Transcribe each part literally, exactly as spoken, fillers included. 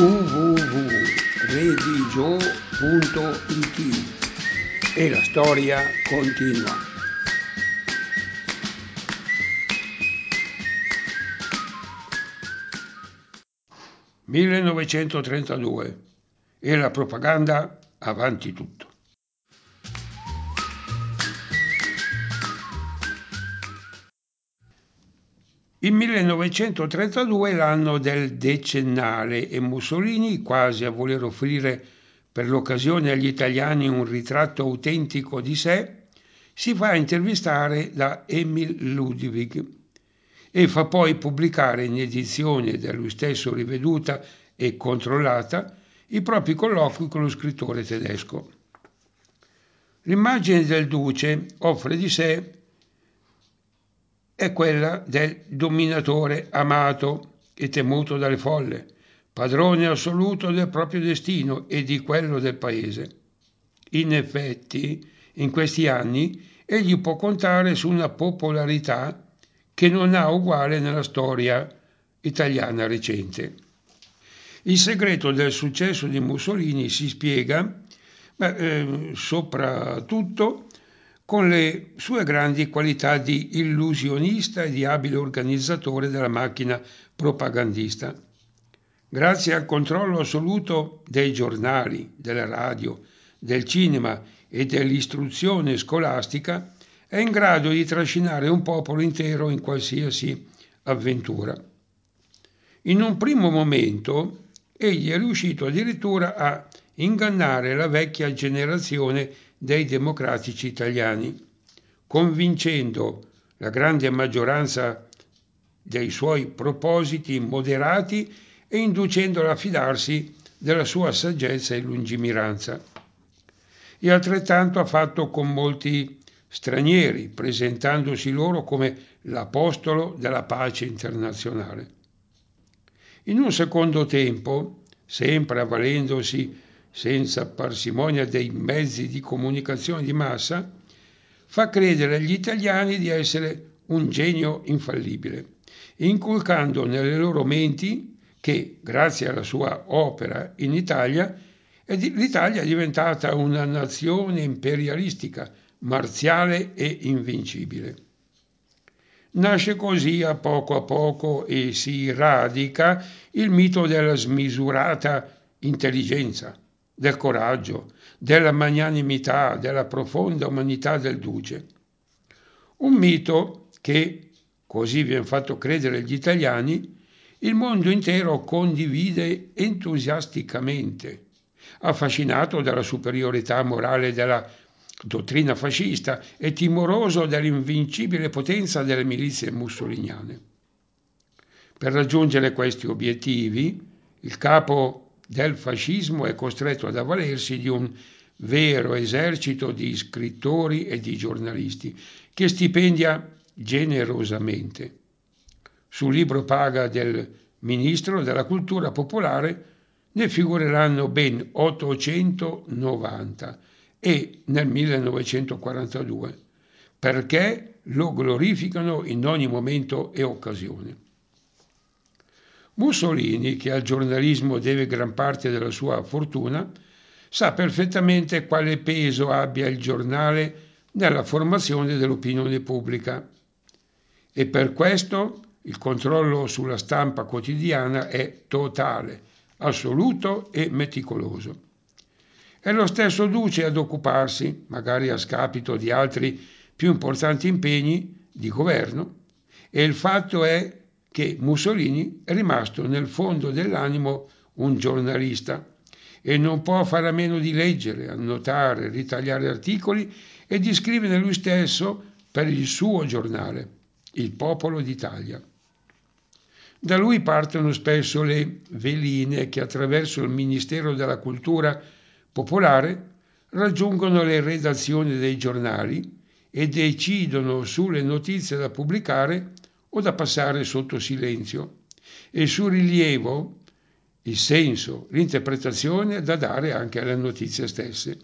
w w w punto redigio punto it e la storia continua. millenovecentotrentadue e la propaganda avanti tutto. Il millenovecentotrentadue è l'anno del decennale e Mussolini, quasi a voler offrire per l'occasione agli italiani un ritratto autentico di sé, si fa intervistare da Emil Ludwig e fa poi pubblicare in edizione da lui stesso riveduta e controllata i propri colloqui con lo scrittore tedesco. L'immagine del duce offre di sé è quella del dominatore amato e temuto dalle folle, padrone assoluto del proprio destino e di quello del paese. In effetti, in questi anni, egli può contare su una popolarità che non ha uguale nella storia italiana recente. Il segreto del successo di Mussolini si spiega, beh, eh, soprattutto con le sue grandi qualità di illusionista e di abile organizzatore della macchina propagandista. Grazie al controllo assoluto dei giornali, della radio, del cinema e dell'istruzione scolastica, è in grado di trascinare un popolo intero in qualsiasi avventura. In un primo momento, egli è riuscito addirittura a ingannare la vecchia generazione dei democratici italiani, convincendo la grande maggioranza dei suoi propositi moderati e inducendola a fidarsi della sua saggezza e lungimiranza. E altrettanto ha fatto con molti stranieri, presentandosi loro come l'apostolo della pace internazionale. In un secondo tempo, sempre avvalendosi senza parsimonia dei mezzi di comunicazione di massa, fa credere agli italiani di essere un genio infallibile, inculcando nelle loro menti che, grazie alla sua opera in Italia, l'Italia è diventata una nazione imperialistica, marziale e invincibile. Nasce così a poco a poco e si radica il mito della smisurata intelligenza, del coraggio, della magnanimità, della profonda umanità del duce. Un mito che, così viene fatto credere agli italiani, il mondo intero condivide entusiasticamente, affascinato dalla superiorità morale della dottrina fascista e timoroso dell'invincibile potenza delle milizie mussoliniane. Per raggiungere questi obiettivi, il capo del fascismo è costretto ad avvalersi di un vero esercito di scrittori e di giornalisti che stipendia generosamente. Sul libro paga del ministro della cultura popolare ne figureranno ben ottocentonovanta e nel millenovecentoquarantadue, perché lo glorificano in ogni momento e occasione. Mussolini, che al giornalismo deve gran parte della sua fortuna, sa perfettamente quale peso abbia il giornale nella formazione dell'opinione pubblica e per questo il controllo sulla stampa quotidiana è totale, assoluto e meticoloso. È lo stesso duce ad occuparsi, magari a scapito di altri più importanti impegni di governo, e il fatto è che Mussolini è rimasto nel fondo dell'animo un giornalista e non può fare a meno di leggere, annotare, ritagliare articoli e di scrivere lui stesso per il suo giornale, Il Popolo d'Italia. Da lui partono spesso le veline che attraverso il Ministero della Cultura Popolare raggiungono le redazioni dei giornali e decidono sulle notizie da pubblicare o da passare sotto silenzio e sul rilievo, il senso, l'interpretazione da dare anche alle notizie stesse.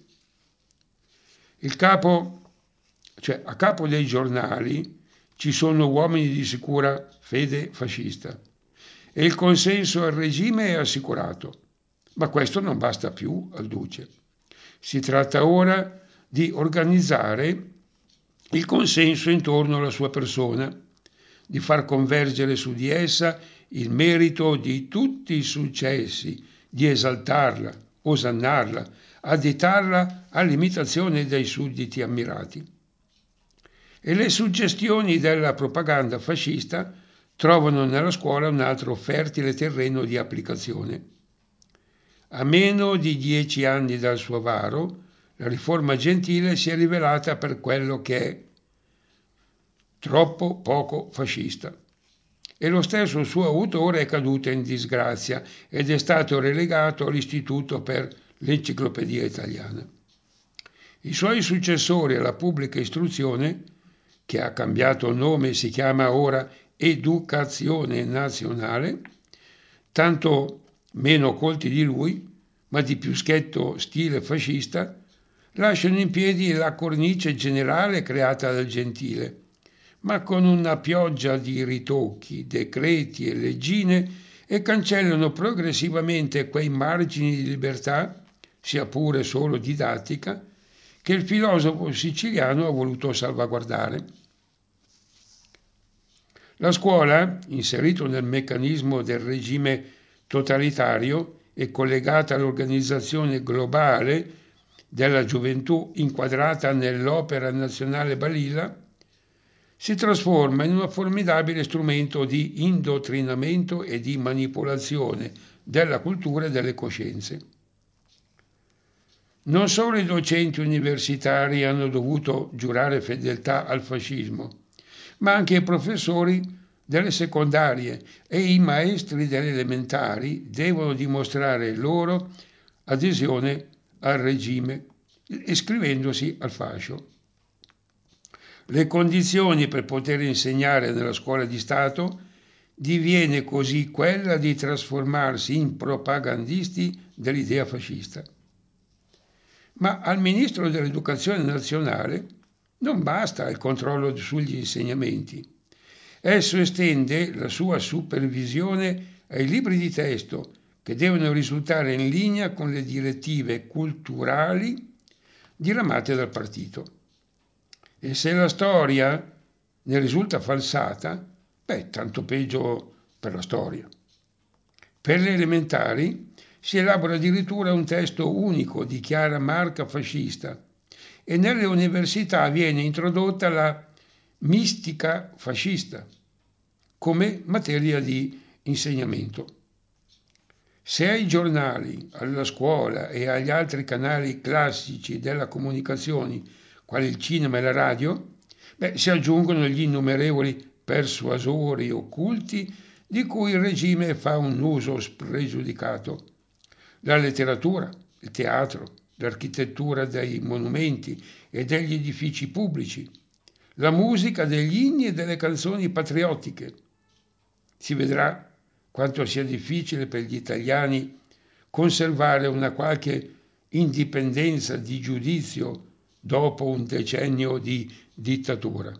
Il capo, cioè a capo dei giornali ci sono uomini di sicura fede fascista e il consenso al regime è assicurato. Ma questo non basta più al Duce. Si tratta ora di organizzare il consenso intorno alla sua persona, di far convergere su di essa il merito di tutti i successi, di esaltarla, osannarla, additarla all'imitazione dei sudditi ammirati. E le suggestioni della propaganda fascista trovano nella scuola un altro fertile terreno di applicazione. A meno di dieci anni dal suo varo, la riforma gentile si è rivelata per quello che è: troppo poco fascista. E lo stesso suo autore è caduto in disgrazia ed è stato relegato all'Istituto per l'Enciclopedia Italiana. I suoi successori alla pubblica istruzione, che ha cambiato nome e si chiama ora Educazione Nazionale, tanto meno colti di lui, ma di più schietto stile fascista, lasciano in piedi la cornice generale creata dal Gentile, ma con una pioggia di ritocchi, decreti e leggine, e cancellano progressivamente quei margini di libertà, sia pure solo didattica, che il filosofo siciliano ha voluto salvaguardare. La scuola, inserito nel meccanismo del regime totalitario e collegata all'organizzazione globale della gioventù inquadrata nell'Opera Nazionale Balilla, si trasforma in un formidabile strumento di indottrinamento e di manipolazione della cultura e delle coscienze. Non solo i docenti universitari hanno dovuto giurare fedeltà al fascismo, ma anche i professori delle secondarie e i maestri delle elementari devono dimostrare loro adesione al regime, iscrivendosi al fascio. Le condizioni per poter insegnare nella scuola di Stato diviene così quella di trasformarsi in propagandisti dell'idea fascista. Ma al Ministro dell'Educazione Nazionale non basta il controllo sugli insegnamenti. Esso estende la sua supervisione ai libri di testo, che devono risultare in linea con le direttive culturali diramate dal partito. E se la storia ne risulta falsata, beh, tanto peggio per la storia. Per le elementari si elabora addirittura un testo unico di chiara marca fascista e nelle università viene introdotta la mistica fascista come materia di insegnamento. Se ai giornali, alla scuola e agli altri canali classici della comunicazione, quali il cinema e la radio, beh, si aggiungono gli innumerevoli persuasori occulti di cui il regime fa un uso spregiudicato. La letteratura, il teatro, l'architettura dei monumenti e degli edifici pubblici, la musica degli inni e delle canzoni patriottiche. Si vedrà quanto sia difficile per gli italiani conservare una qualche indipendenza di giudizio dopo un decennio di dittatura.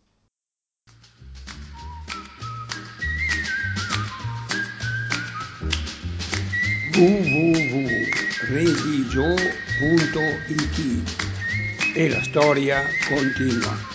w w w punto religio punto it E la storia continua.